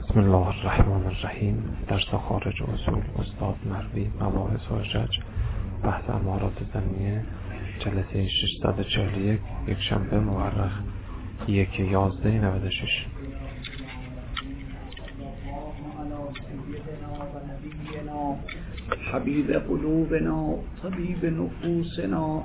بسم الله الرحمن الرحیم. درس خارج اصول استاد مروی، مباحث حجج، بحث امارات زمینیه، جلسه 641، یک شنبه مورخ 1/11/96. حبیب قلوبنا طبیب نفوسنا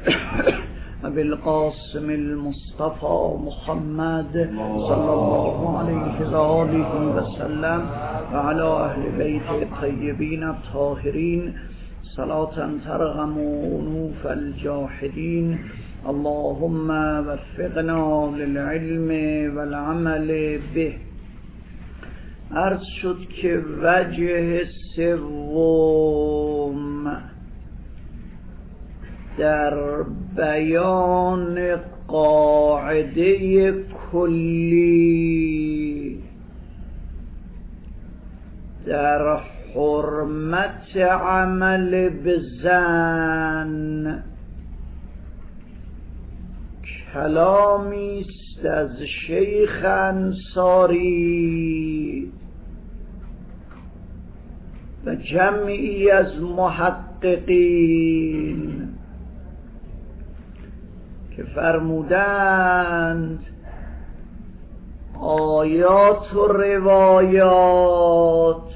بالقاسم المصطفى محمد صلی الله علیه و آله و سلم و علی اهل بیت الطیبین الطاهرین صلاة ترغم انوف الجاحدین. اللهم وفقنا للعلم والعمل به. عرض شد که وجه سوم در بیان قاعده کلی در حرمت عمل به زن کلامی است از شیخ انصاری و جمعی از محققین که فرمودند آیات و روایات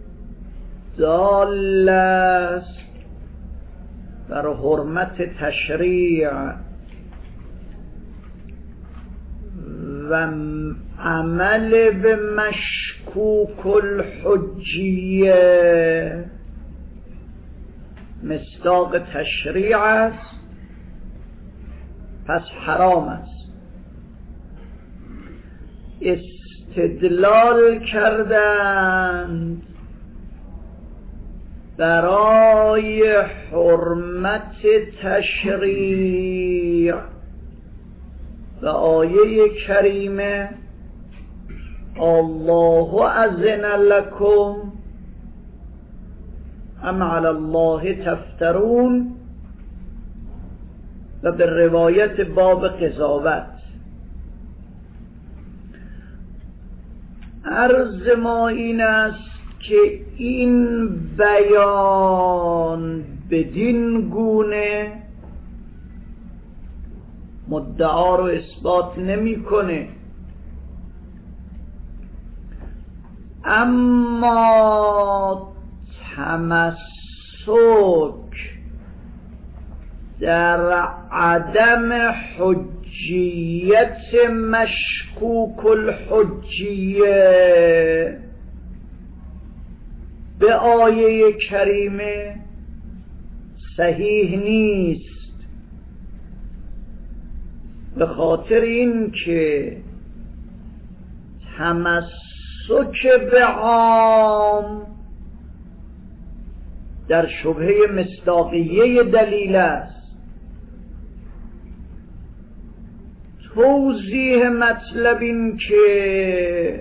دال است بر حرمت تشریع و عمل به مشکوک الحجیه مصداق تشریع است، پس حرام است. استدلال کردند برای حرمت تشریع و آیه کریمه الله اذن لکم ام علی الله تفترون و به روایت باب قضاوت. عرض ما این است که این بیان بدین گونه مدعا رو اثبات نمی‌کنه، اما تمسک در عدم حجیت مشکوک الحجیه به آیه کریمه صحیح نیست، به خاطر این که تمسک به عام در شبهه مصداقیه دلیل است. توضیح مطلب این که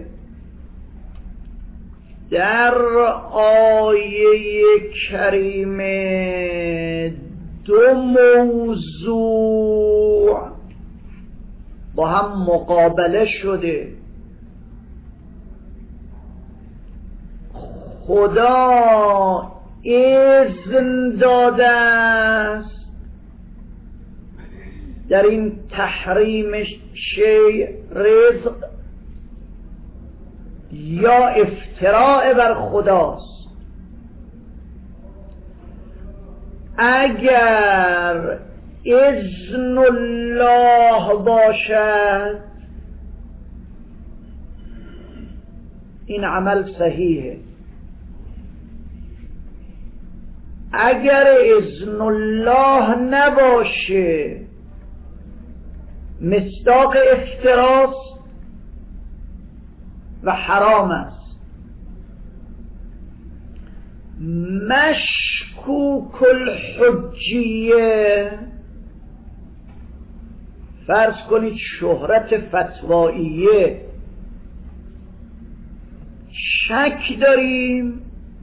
در آیه کریمه دو موضوع با هم مقابله شده. خدا اذن داده است در این تحریم شیء رزق یا افتراء بر خداست. اگر اذن الله باشد این عمل صحیحه، اگر اذن الله نباشه مصداق افتراست و حرام است. مشکوک الحجیه، فرض کنید شهرت فتواییه، شک داریم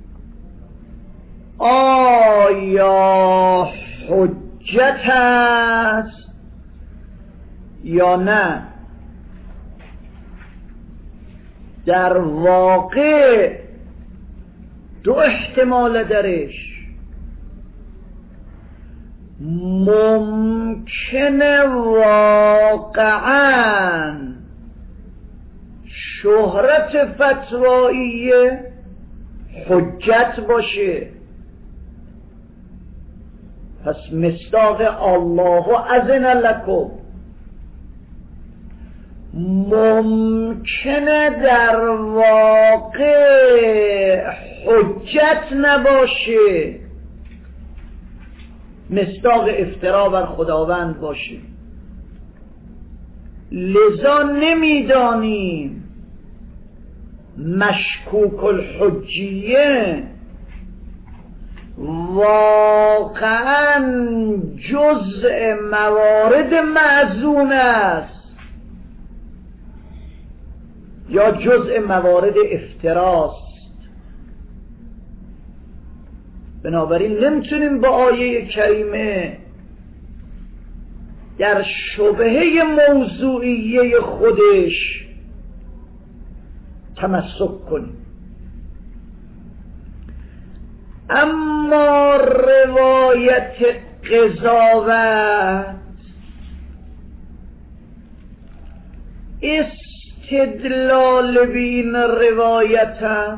آیا حجت است یا نه. در واقع دو احتمال درش. ممکنه واقعاً شهرت فتوایی حجت باشه، پس مصداق الله اذن لکم. ممکنه در واقع حجت نباشه، مصداق افترا بر خداوند باشه. لذا نمیدانیم مشکوک الحجیه واقعا جزء موارد معزون است یا جزء موارد افتراست. بنابراین نمیتونیم با آیه کریمه در شبهه موضوعیه خودش تمسک کنیم. اما روایت قضاوت استدلال بین روایت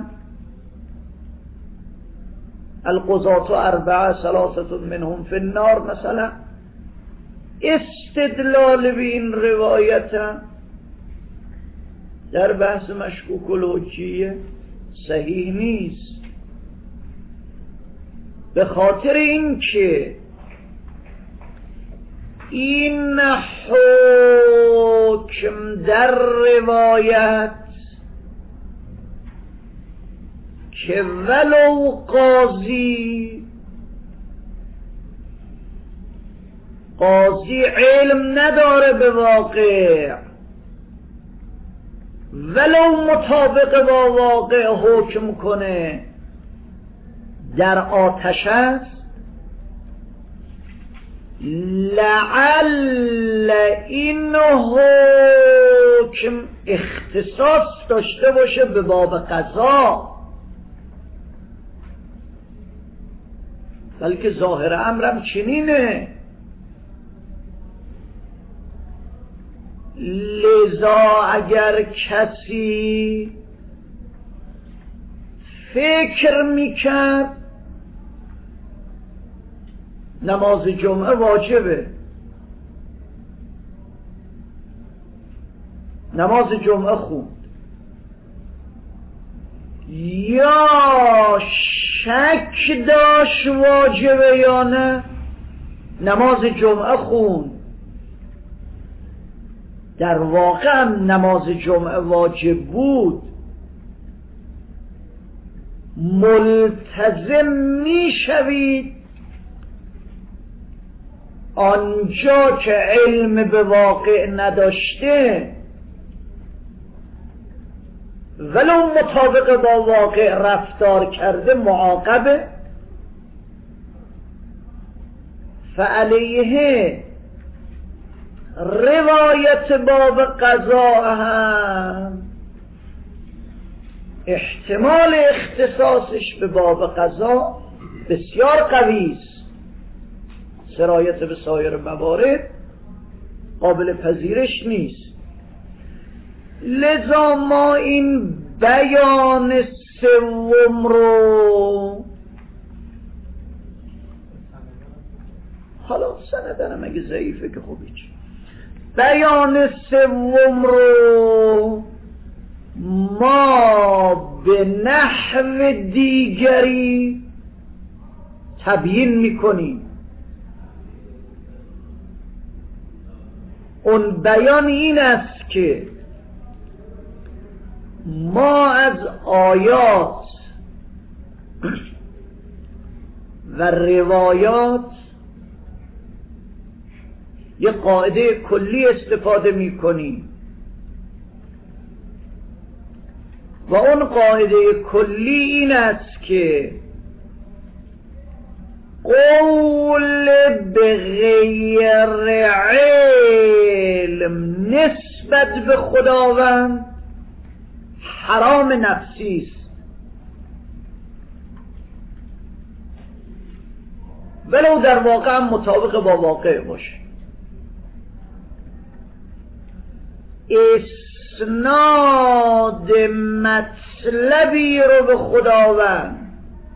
القضاة اربعه ثلاثه منهم فی النار مثلا، استدلال بین روایت در بحث مشکوک الحجیه صحیح نیست، به خاطر اینکه این حکم در روایت که ولو قاضی علم نداره به واقع، ولو مطابق با واقع حکم کنه در آتش است، لعل این حکم اختصاص داشته باشه به باب قضا، بلکه ظاهر امرم چنینه. لذا اگر کسی فکر میکرد نماز جمعه واجبه، نماز جمعه خوند، یا شک داشت واجبه یا نه، نماز جمعه خوند، در واقع نماز جمعه واجب بود، ملتزم میشوید آنجا که علم به واقع نداشته ولو مطابق با واقع رفتار کرده معاقبه، فعلیه روایت باب قضا هم احتمال اختصاصش به باب قضا بسیار قوی است، سرایت به سایر موارد قابل پذیرش نیست. لذا ما این بیان سوم رو، حالا سندنم اگه ضعیفه که خوبی چی، بیان سوم رو ما به نحو دیگری تبیین میکنیم. اون بیان این است که ما از آیات و روایات یه قاعده کلی استفاده میکنیم و اون قاعده کلی این است که قول به غیر علم نسبت به خداوند حرام نفسی است، ولو در واقع مطابق با واقع باشه. اسناد مطلبی رو به خداوند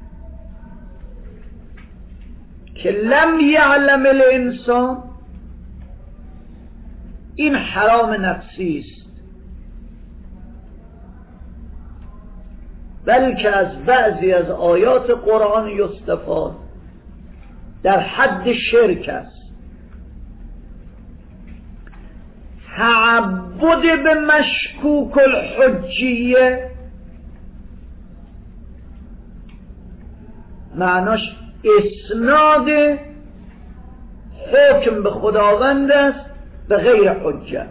که لم یعلم الانسان، این حرام نفسی است، بلکه از بعضی از آیات قرآن یستفاد در حد شرک است. تعبد به مشکوک الحجیه معناش اسناد حکم به خداوند است به غیر حجت.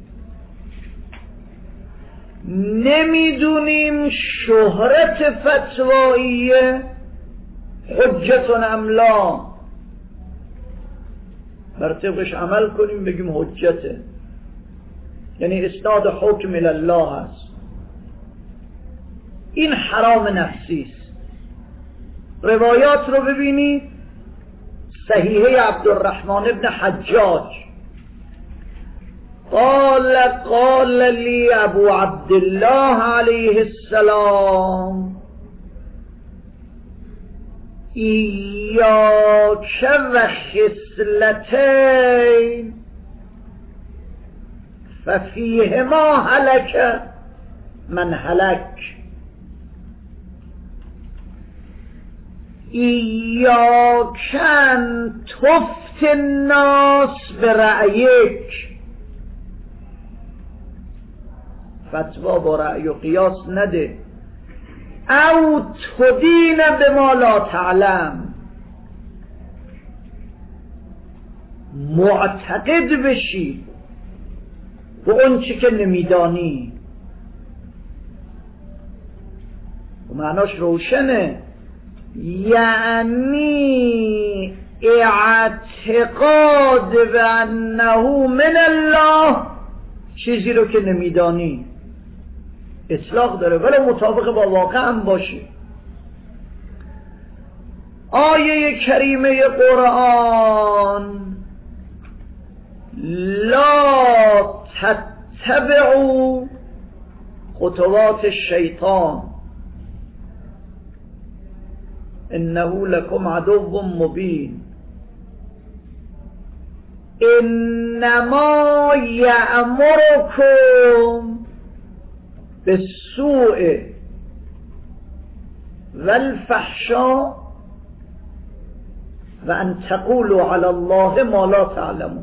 نمیدونیم شهرت فتواییه حجت ام لا، بر طبقش عمل کنیم بگیم حجته، یعنی اسناد حکم الله است. این حرام نفسی است. روایات رو ببینید، صحیحه عبدالرحمن ابن حجاج قال لی ابو عبدالله علیه السلام ایاک و خصلتین ففیهما هلک من هلک. ایاک ان تفت الناس برأیک، فتوا با رأی و قیاس نده، او تدین بما لا تعلم، معتقد بشی به اون چی که نمیدانی. و معناش روشنه، یعنی اعتقاد به انه من الله، چیزی رو که نمیدانی اطلاق داره ولی مطابق با واقع هم باشه. آیه کریمه قرآن لا تتبعوا خطوات الشیطان انه لکم عدو مبین، انما یأمرکم بالسوء والفحشاء و ان تقولوا علی الله ما لا تعلمون.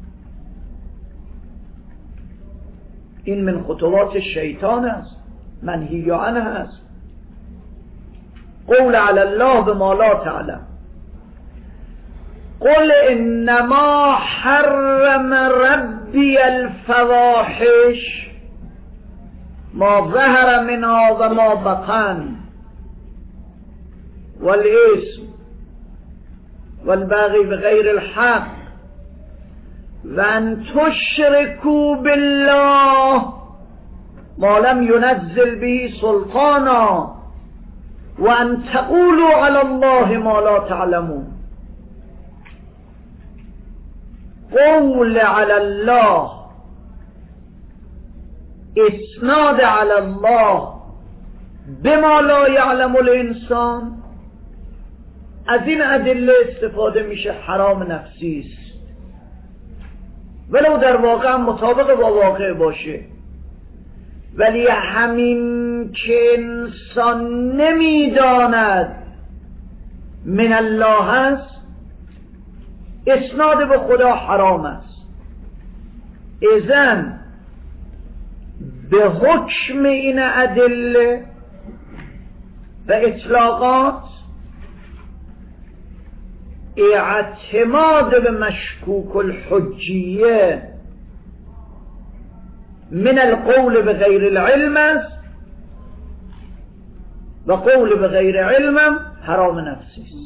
این من خطوات شیطان است، منهی عنه است. قول علی الله بما لا تعلم. قل انما حرم ربی الفواحش ما ظهر منها و ما بطن والاسم والبغي بغیر الحق و ان تشركوا بالله ما لم ينزل به سلطانا و ان تقولوا علی الله ما لا تعلمون. قول علی الله، اسناد علی الله بما لا یعلم الانسان، از این ادله استفاده میشه حرام نفسی است ولو در واقع مطابق با واقع باشه. ولی همین که انسان نمیداند من الله است، اسناد به خدا حرام است. اذن به حکم این ادله و اطلاقات اعتماد به مشکوک الحجیه من القول به غیر العلم است و قول به غیر علم حرام نفسی است.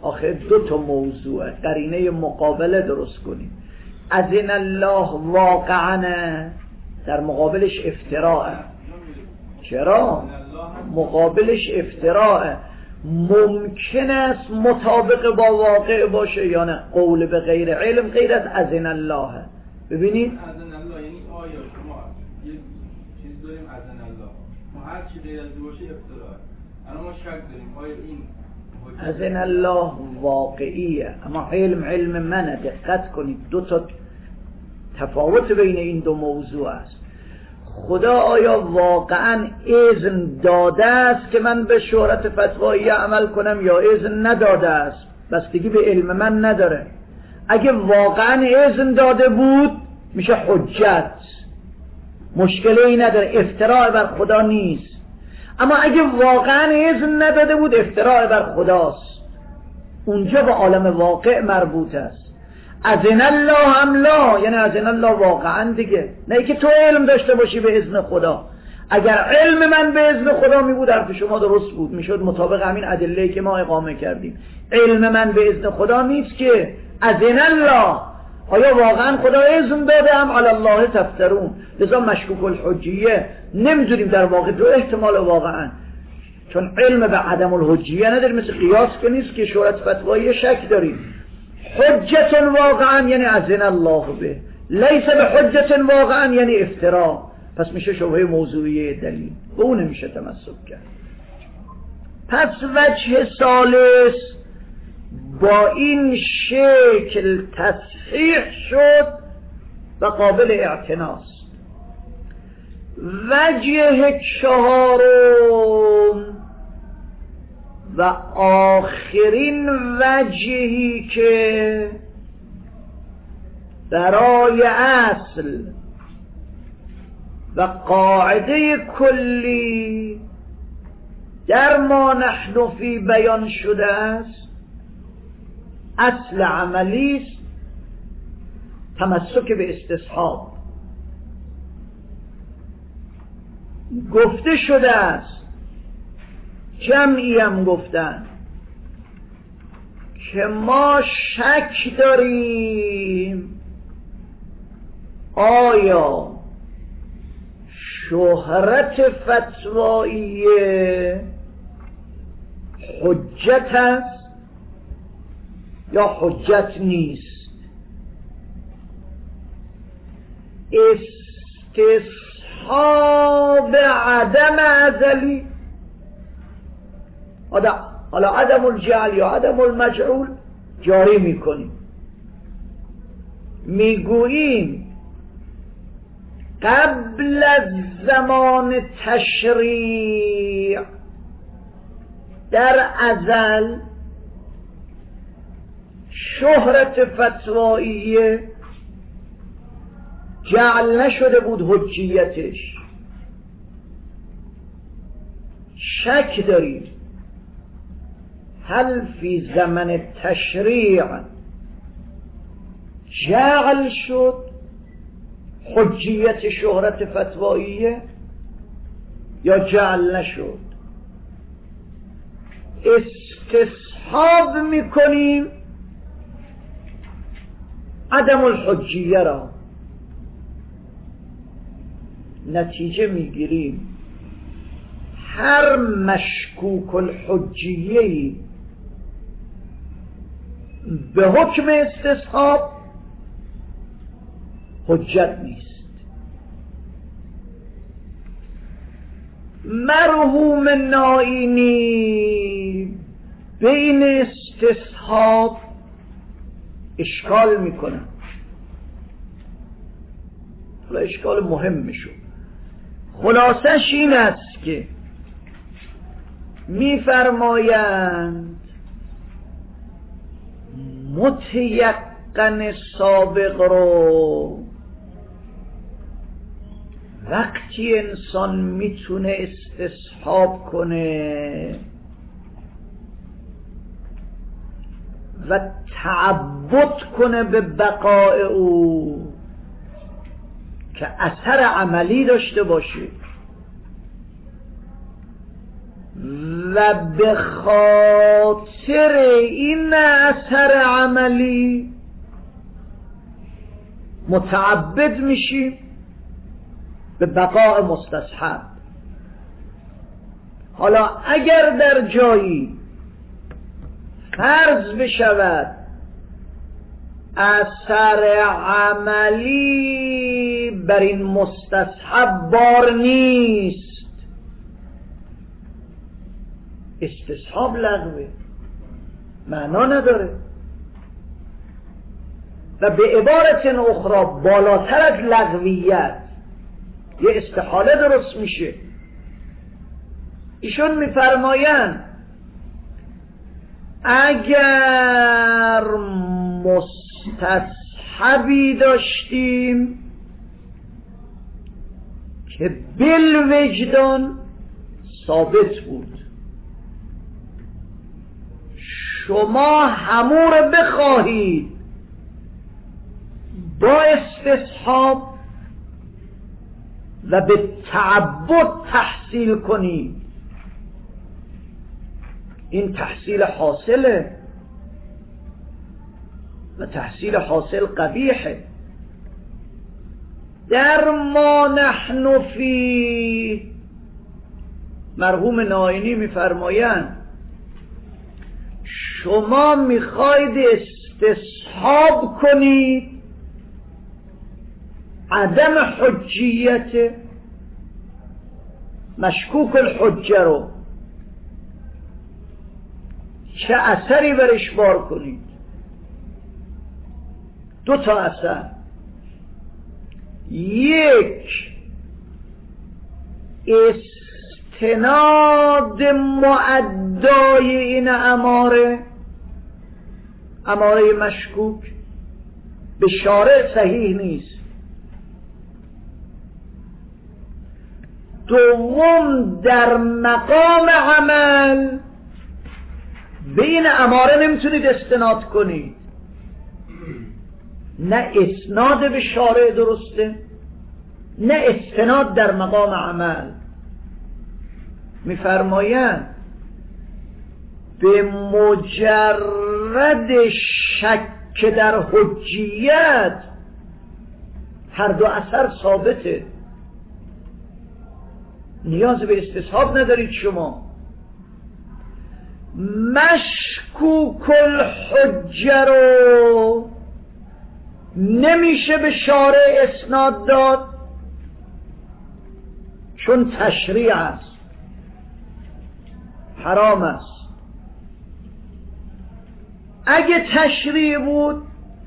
آخه دو تا موضوعه، قرینه مقابله درست کنیم. اذن الله واقعا در مقابلش افتراءه. چرا؟ مقابلش افتراءه. ممکن است مطابق با واقع باشه یا نه. قول به غیر علم غیر از اذن الله. ببینید اذن الله یعنی آیا شما یه چیز داریم اذن الله، ما هر چی غیر از باشه افتراءه. الان ما شک داریم آیا این اذن الله واقعیه، اما علم منه. دقت کنید دو تا تفاوت بین این دو موضوع است. خدا آیا واقعا اذن داده است که من به شهرت فتوایی عمل کنم یا اذن نداده است؟ بستگی به علم من نداره. اگه واقعا اذن داده بود میشه حجت، مشکلی نداره، افتراء بر خدا نیست. اما اگه واقعا اذن نداده بود افتراء بر خداست، اونجا به عالم واقع مربوط است. اذن الله هم لا، یعنی اذن الله واقعا دیگه، نه که تو علم داشته باشی به اذن خدا. اگر علم من به اذن خدا می بود حرف شما درست بود، میشد مطابق همین ادله‌ای که ما اقامه کردیم. علم من به اذن خدا نیست که اذن الله. آیا واقعا خدا اذن داده هم علی الله تفترون؟ لذا مشکوک الحجیه نمیدونیم در واقع دو احتمال واقعا، چون علم به عدم الحجیه نداریم، مثل قیاس که نیست که شهرت فتوایی شک داریم. حجت واقعا یعنی اذن الله به، لیس به حجت واقعا یعنی افترا. پس میشه شبهه موضوعی دلیل، به اون نمیشه تمسک کرد. پس وجه ثالث با این شکل تصحیح شد و قابل اعتناست. وجه چهارم و آخرین وجهی که برای اصل و قاعده کلی در ما نحن فی بیان شده است، اصل عملی است، تمسک به استصحاب. گفته شده است، جمعی هم گفتن که ما شک داریم آیا شهرت فتوایی حجت است یا حجت نیست. استصحاب عدم ازلی، حالا عدم الجعل یا عدم المجعول جاری میکنیم، میگوییم قبل از زمان تشریع در ازل شهرت فتوایی جعل نشده بود حجیتش. شک داریم هل فی زمن تشریع جعل شد حجیت شهرت فتوایی یا جعل نشد. استصحاب میکنیم عدم الحجیه را، نتیجه میگیریم هر مشکوک الحجیه‌ای به حکم استصحاب حجت نیست. مرحوم نائینی بین استصحاب اشکال میکنه، حالا اشکال مهم میشو. خلاصش این است که میفرمایند متیقن سابق رو وقتی انسان میتونه استصحاب کنه و تعبد کنه به بقای او که اثر عملی داشته باشه و به خاطر این اثر عملی متعبد میشیم به بقاء مستصحب. حالا اگر در جایی فرض بشود اثر عملی بر این مستصحب بار نیست، استصحاب لغوه، معنا نداره و به عبارت اخرى بالاتر از لغویت یه استحاله درست میشه. ایشون میفرمایند اگر مستصحبی داشتیم که بالوجدان ثابت بود، شما همو رو بخواهید با استصحاب و به تعبد تحصیل کنید، این تحصیل حاصله و تحصیل حاصل قبیحه. در ما نحن فی، مرحوم نائینی میفرمایند شما میخواید استصحاب کنید عدم حجیت مشکوک الحجه رو، چه اثری برش بار کنید؟ دو تا اثر. یک، استناد معدای این اماره مشکوک به شارع صحیح نیست. دوم، در مقام عمل به این اماره نمیتونید استناد کنید، نه اسناد به شارع درسته نه استناد در مقام عمل. میفرمایند به مجرد شک در حجیت هر دو اثر ثابته، نیاز به استصحاب ندارید. شما مشکوک الحجه رو نمیشه به شارع اسناد داد چون تشریع است، حرام است. اگه تشریع بود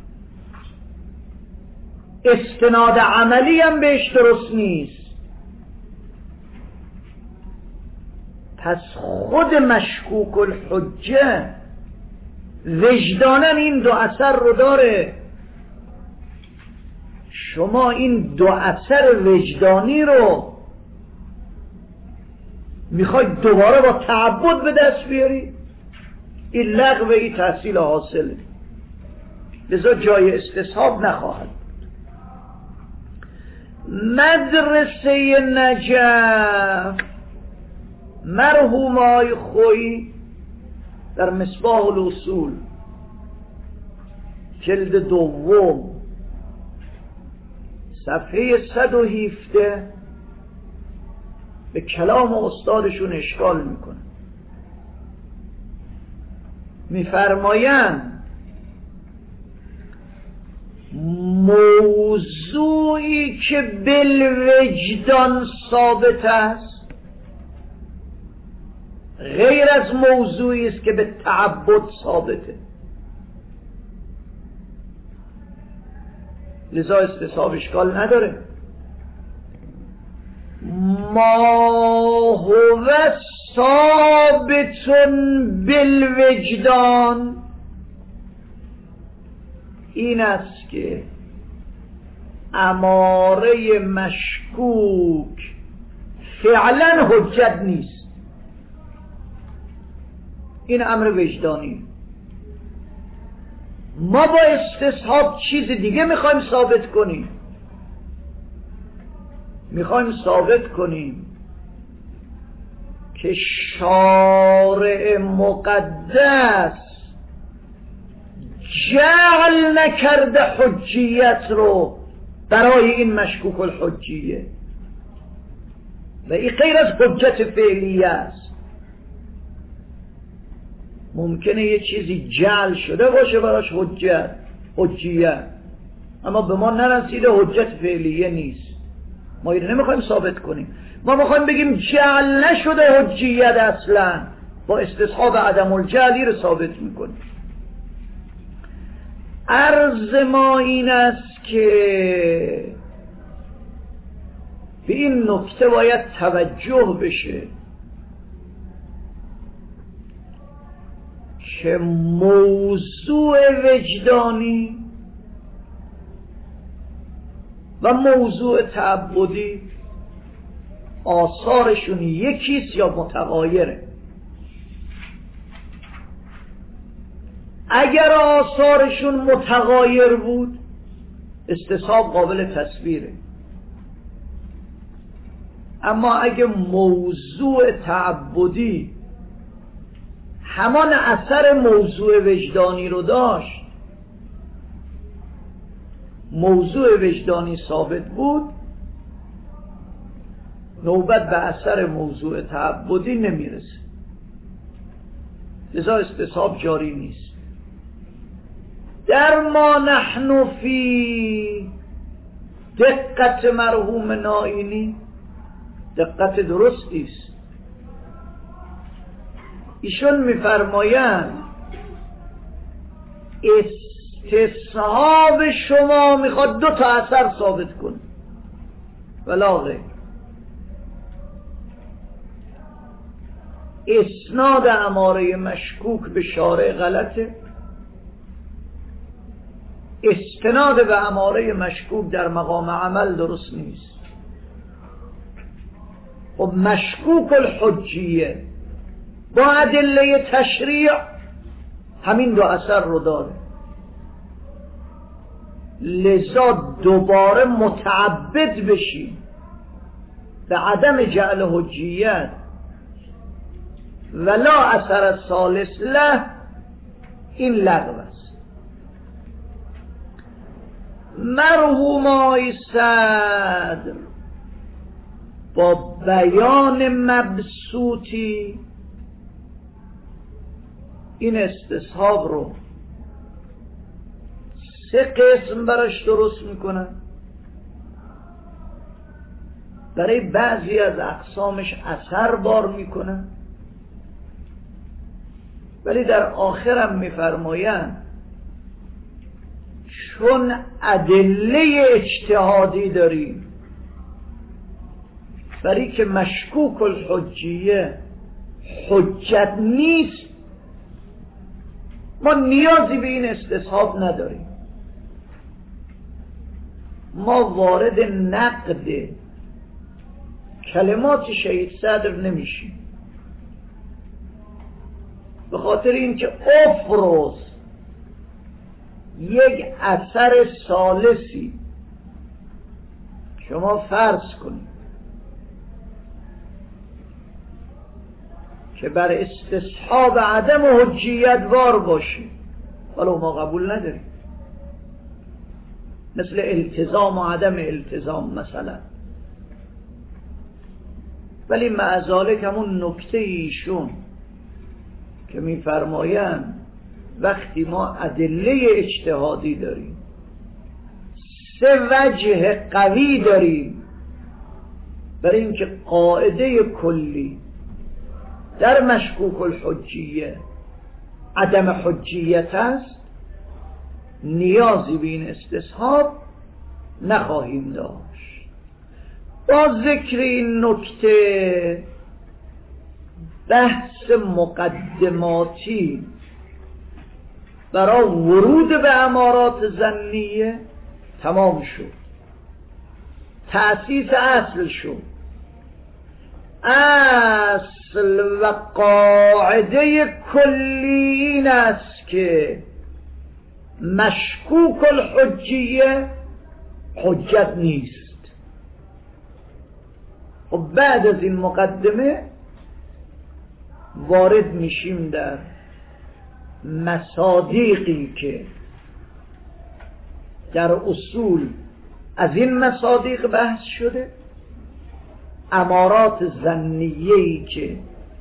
استناد عملی هم بهش درست نیست. پس خود مشکوک الحجه وجدانا این دو اثر رو داره. شما این دو اثر وجدانی رو میخواید دوباره با تعبد به دست بیاری، این لغو، این تحصیل حاصله، لذا جای استصحاب نخواهد. مدرسه نجف مرحوم آقای خویی در مصباح الاصول جلد دوم صفحه 117 به کلام استادشون اشکال میکنه. میفرمایند موضوعی که بالوجدان ثابت است غیر از موضوعی است که به تعبد ثابته، لذا استصحاب اشکال نداره. ما هو ثابت بالوجدان این است که اماره مشکوک فعلا حجت نیست، این امر وجدانی. ما با استصحاب چیز دیگه میخوایم ثابت کنیم، میخوایم ثابت کنیم که شارع مقدس جعل نکرده حجیت رو برای این مشکوک الحجیه و این غیر از حجت فعلیه است. ممکنه یه چیزی جعل شده باشه براش حجیت، اما به ما نرسیده، حجت فعلیه نیست. ما اینو نمیخوایم ثابت کنیم، ما میخوایم بگیم جعل نشده حجیت اصلا، با استصحاب عدم الجعلی رو ثابت میکنیم. عرض ما این است که به این نکته باید توجه بشه که موضوع وجدانی و موضوع تعبدی آثارشون یکیست یا متغایره. اگر آثارشون متغایر بود استصحاب قابل تصویره، اما اگه موضوع تعبدی همان اثر موضوع وجدانی رو داشت، موضوع وجدانی ثابت بود، نوبت به اثر موضوع تعبدی نمیرسه، لذا استصحاب جاری نیست. در ما نحن فی دقت مرحوم نائینی دقت درستی است. ایشون میفرمایند استصحاب شما میخواد دو تا اثر ثابت کنه ولا غیر. اسناد اماره مشکوک به شارع غلطه، استناد به اماره مشکوک در مقام عمل درست نیست. و مشکوک الحجیه با ادله تشریع همین دو اثر رو داره، لذا دوباره متعبد بشیم به عدم جعل حجیت ولا اثر ثالث له، این لغو است. مرحوم آقای صدر با بیان مبسوطی این استصحاب رو سه قسم براش درست میکنن. برای بعضی از اقسامش اثر بار میکنن، ولی در آخرم میفرمایند چون ادله اجتهادی داریم برای که مشکوک الحجیه حجت نیست، ما نیازی به این استصحاب نداریم. ما وارد نقد کلمات شهید صدر نمیشیم، به خاطر اینکه افروز یک اثر ثالثی شما فرض کنید که بر استصحاب عدم حجیت وار باشه، ولو ما قبول نداریم، مثل التزام و عدم التزام مثلا. ولی مع ذالک همون نکته ایشون که میفرمایند وقتی ما ادله اجتهادی داریم، سه وجه قوی داریم برای اینکه قاعده کلی در مشکوک الحجیه عدم حجیت است، نیازی به این استصحاب نخواهیم داشت. با ذکر این نکته بحث مقدماتی برای ورود به امارات ظنیه تمام شد، تأسیس اصل شد. اصل و قاعده کلی این است که مشکوک الحجیه حجت نیست. و بعد از این مقدمه وارد میشیم در مصادیقی که در اصول از این مصادیق بحث شده، امارات ظنیه‌ای که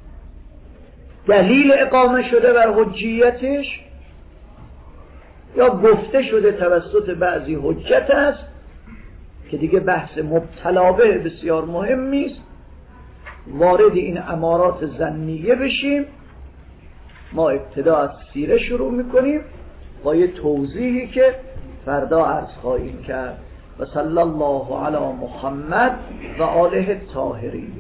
دلیل اقامه شده بر حجیتش یا گفته شده توسط بعضی حجت است که دیگه بحث مبتلابه بسیار مهمی است. وارد این امارات ظنیه بشیم. ما ابتدا از سیره شروع میکنیم با یه توضیحی که فردا عرض خواهیم کرد. و صلی الله علی محمد و آله الطاهرین.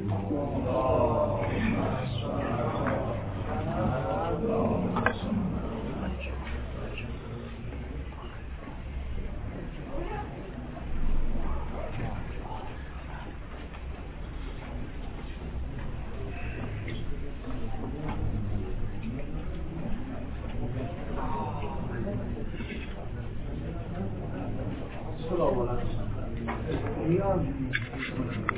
السلام علیکم.